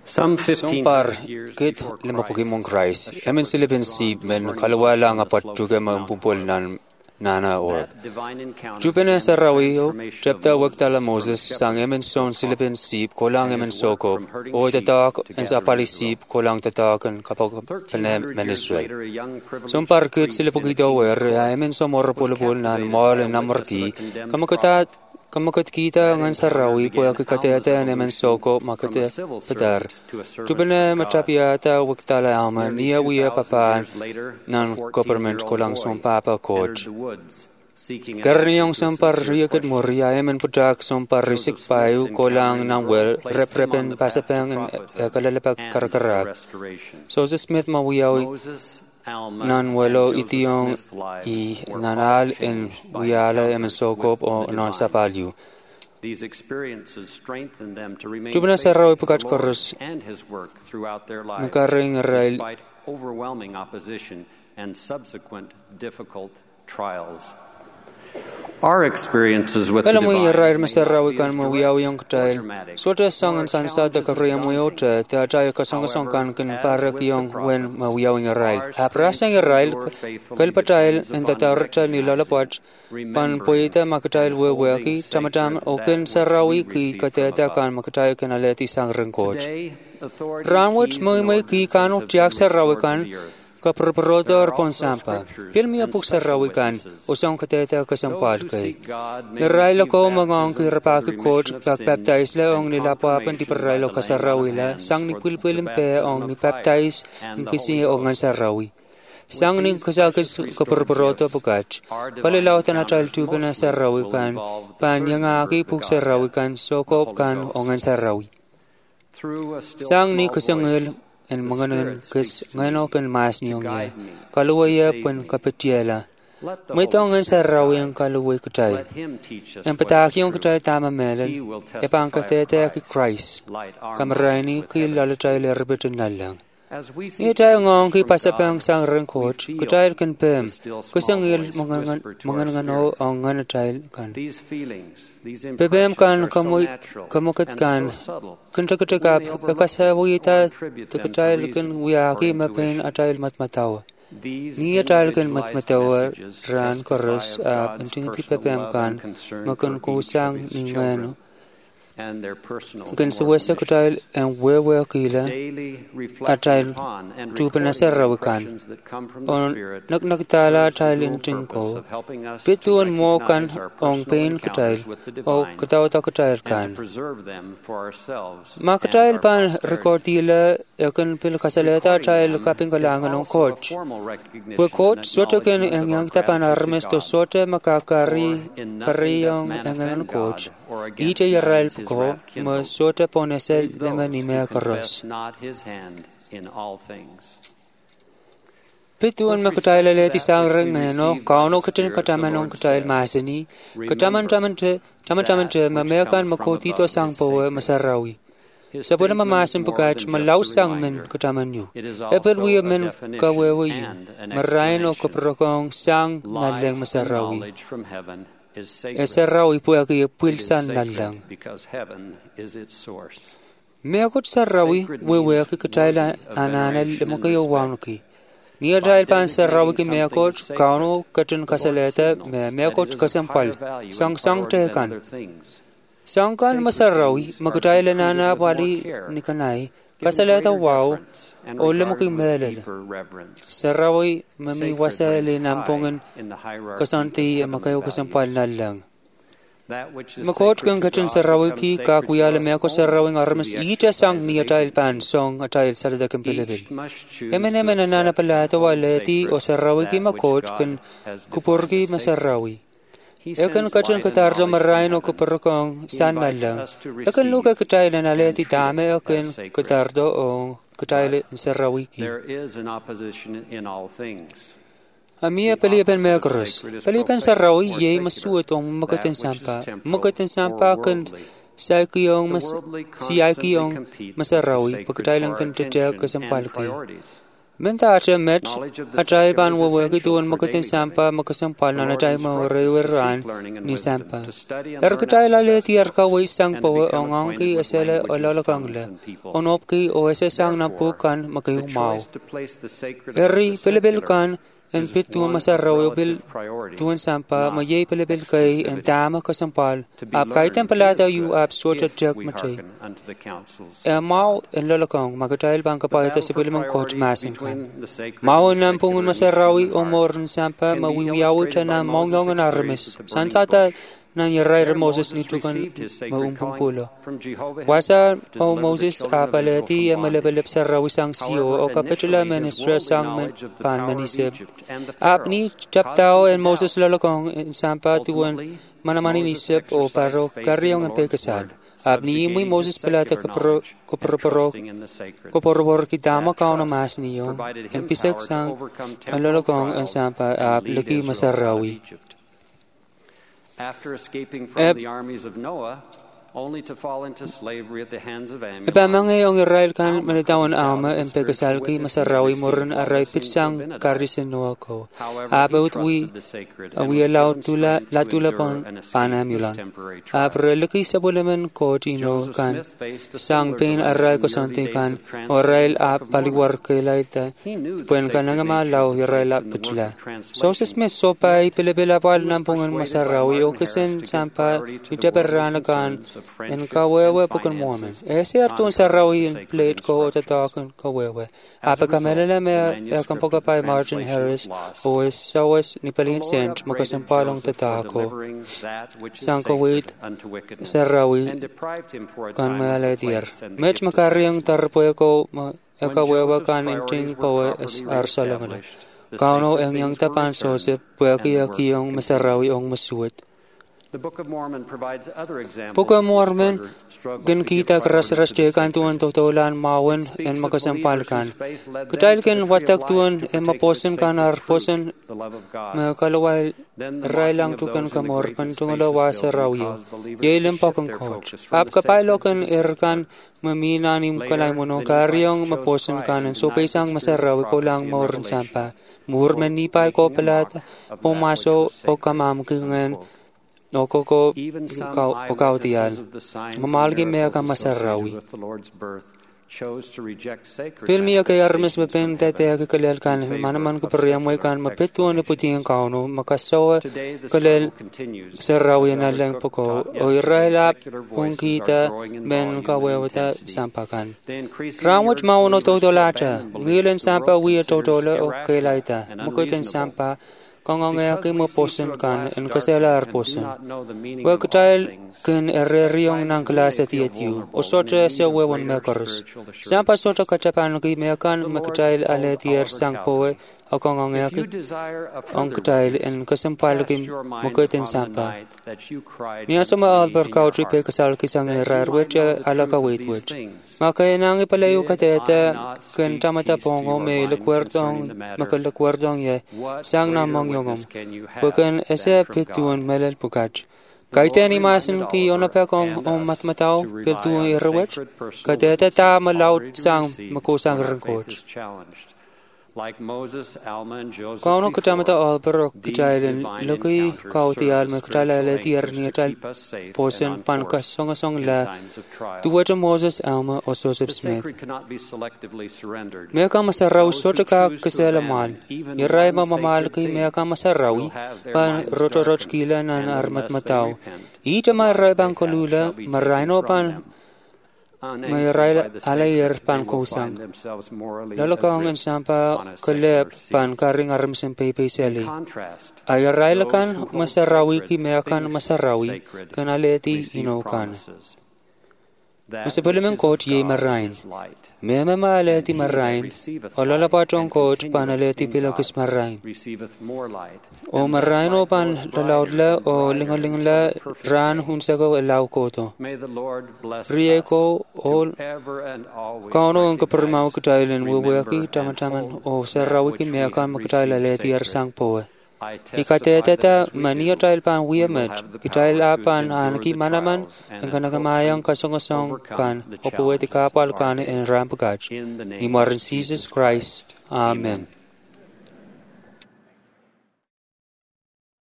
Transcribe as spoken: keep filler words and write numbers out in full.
Sumpar kit lima Pokemon Christ. Emin silipin si men kalwala nga pat juga mampupol nan nana or. Jupene sarawiyo chapter waktala Moses sang emin son silipin sip kolang emin soko o tatak en sapali sip kolang tatakan kapag pene men Israel. Sumpar kit silipogito wer emin so morpolopol nan mol namarki kamakata Kamakot kita ngan sarawi po akikateta nemen soko makate pedar. Tubene matapiata waktala ama niya wiya papan nan government kolang som papa coach. Karniyong sampar riyakat moria emen pudak sampar risik payu kolang nang wel reprepen pasapeng kalalapak karakarak. So Smith mawiyawi nan welo itiyong i nanal en wiala emen sokop o non sapalyu. Tubna sarawi pukat korus makaring rail overwhelming opposition and subsequent difficult trials. Our experiences with the divine may masarawi kan mawiyawi ang katail. Suota sangan sansa da kapriya moyota ta tayo kasong-kasong kan kan para kiyong wen mawiyawi ang rail. Aprasa ang rail kalpatail en tatarcha nilalapwat pan poita makatail weweki tamatam oken sarawi ki kateta kan makatail kan aleti sang rengkot. Ranwat may may ki kano tiyak sarawi kan Kaperperotor pon sampa. Pilmi apuk sarawikan usang kateta kasampal kay. Nirailo ko mangong kirapaki coach pagpaptais la ong nilapapan di parailo kasarawila sang ni pilpilimpe ong ni baptize ng kisi ong ang sarawi. Sang ni kasakis kaperperotor pukach. Palilaw tanatal tuba na sarawikan panyang aki puk sarawikan sokop kan ong ang sarawi. Sang ni kasangil en manganan kes ngano kan mas niyong ya kaluwaya pen kapetiela may tongan sa rawi ang kaluway kutay en pataki yung kutay tama melan e pang katete ki Christ kamarani ki lalatay lerbetan nalang ni tayo ngong ki pasapang sang rengkot kutay kan pem kusang il mangangan manganano ang nganatay kan Bebem kan kamoy kamokat kan kuntakutagap kasawita takatayl kan wiyaki mapen atayl matmatawa ni atayl kan matmatawa ran koros ap intingiti bebem kan makan kusang ningano kan suwesa kutayl ang wewe kila atayl tupanasa rawakan on nagnagtala atayl intingko pituan mo kan ong pain kutayl o katawata kutayl kan makatayl pan rekordila yakan pil kasaleta atayl kaping kalangan ng coach po coach soto kan ang yang tapan armes to soto makakari kariyong ang coach ita yaral ko masota ponesel leman ni mea karos. Pituan makutayla leti sang reng ngeno kauno katin katamanong kutayl masani kataman taman te taman taman te mamekan makoti to sang powe masarawi. Sabuna mamasin pagkach malaw sang men kataman yu. Epel wiya men kawewe yu. Marayan o kaprokong sang naleng masarawi. Esarawi po aki pulsan nalang. Meakot sarawi wewe aki katayla ananal makayo wanuki. Niya dahil pan sarawi ki meakot kauno katin kasaleta me meakot kasampal sang sang tekan. Sang kan masarawi makatayla nana pali ni kanay kasaleta wow o lamuki melel. Sarawi mamiwasa le nampongan kasanti makayo kasampal nalang. Makot kang katin sarawi ki kakuyala me ako sarawing armas ita sang niya tail pan song atayl salada kang pilipil. Emen emen anana palata waleti o sarawi ki makot kan kupurki masarawi. Ekan katin katardo marayin o kupurkong san nalang. Ekan luka katayl na naleti tame ekan katardo o katayl sarawi ki. Amia palipan mekros. Palipan sarawi ye masuot ang makatin sampa. Makatin sampa kan sa kiyong mas siya kiyong masarawi pagkatay lang kan tetel kasampal kayo. Menta acha met atai ban wo wo ki tuan makutin sampa makasam palna atai ma reweran ni sampa. Er katai la le ti er ka wi sang po ongong ki asele olala kangle. Onop ki o ese sang na pu kan makayu mau. Eri pelebel kan en pit tuan masarraw bil tuan sampa mayay pelebel kay en tama kasampal. Ap kay tempalata yu ap sorta jak matay. E mau en lalakang magatail bang kapayata sa pilimang kot masing kan. Mau en nampungun masarrawi o moran sampa mawiwiyawi ta na mongyong en armis. Sansata nang yaray Moses nito kan maumpung pulo. Wasa o Moses apalati e malabelip sa rawi sang siyo o kapitula ministra sang man pan manisip. Apni chaptao en Moses lalakong en sampa tuwan manamanin isip o paro karyong en pekasal. Apni imoy Moses pelata kapro kapro kaporobor kitama kao na mas niyo en pisek sang en lalakong en sampa ap laki masarawi. After escaping from the armies of Noah, only to fall into slavery at the hands of Ammon. Ipamangay ang Israel kan manitawan ama en pegasal ki masarawi moran aray pitsang karisin Noah ko. About we we allowed tula latula pon panamulan. Apre laki sa bulaman ko tino kan sang pain aray ko santi kan Israel ap paliwar kailaita puen kan nga malaw Israel ap pitula. So sa mes sopay pilibila pal nampungan masarawi o kasen sampa itaperana kan en kawewe pukan muamen. Ese artun sarawi en plate ko tatakan kawewe. Apa kamelele me akan pokapay Martin Harris o es sawas ni palin sent makasampalong tatako. Sang kawit sarawi kan maladier. Met makariyang tarpoy ko kawewe kan inting pawe es arsalangala. Kauno ang yang tapan sosep puya kiyang masarawi ong masuit. The Book of Mormon provides other examples. Book of Mormon gan kita keras-ras dekan tuan totolan mawen en makasampal kan. Ketail kan watak tuan en maposen kan ar posen me kalawai railang tukan kamor pantungala wasa rawiyo. Yelim pakang coach. Ap kapailo kan erkan maminanim kalay mono karyong maposen kanan so pesang masarawi ko lang moren sampa. Murmen nipay ko pelata pumaso o kamam kingan no koko o kautial mamalgi mea ka masarawi Pilmi kay armes bepen tete ka kalel kan manaman ko peryamoy kan mapetuan ni puting kauno makasawa kalel sarawi na lang poko o irala kung kita ben kawewata sampakan ramot mauno totolata ngilen sampa wi totola o kailaita mukoten sampa kung ang ay mo posen kan en kasela ar posen. Wagtail ken erreriong ng klase tietyu o sotra sa wewon makers. Sampa sotra kacapan ki mekan maktail ale tier sang poe o kung ang ay ang ktail en kasampal ki mukoten sampa. Niya sa maalbar kautri pe kasal kisang erar wet ala ka wait wet. Makay nang ipalayo kateta ken tamata pongo me lekwerdong makalekwerdong ye sang namong yongom. Bukan ese pituan melel pukat. Kaite ni masin ki ona pa kong om matmataw pitu irwet. Kaite ta malaut sang makusang rengkot. Kauno katamata albero kitailen luki kautial me kitailele tier nietal posen pankas songa song la tuwata Moses Alma o Joseph Smith. Meka masaraw sota ka kasela mal. Iray mamamal ki meka masarawi pan rotorot kila nan armat mataw. Ita maray bang kolula marayno pan may rail alayer pan kusang. Lalakang ang sampa kalep pan karing aramsin pepe seli. Ay rail kan masarawi ki meakan masarawi kanaleti inokan. Masipaliman kot ye marain. Mema maaleti marain. O lalapatong kot panaleti pilakis marain. O marain o pan lalaudla o lingalingla ran hunsago elaw koto. Riye ko o kauno ang kaparimaw katailan wawaki tamataman o sarawikin meakan makataila leti arsang poe. Ikateteta mania tail pan wiamet, kitail apan anaki manaman, ang kanagamayang kasongasong kan, o puwede kapal kan en rampagaj, ni Maran Jesus Christ. Amen.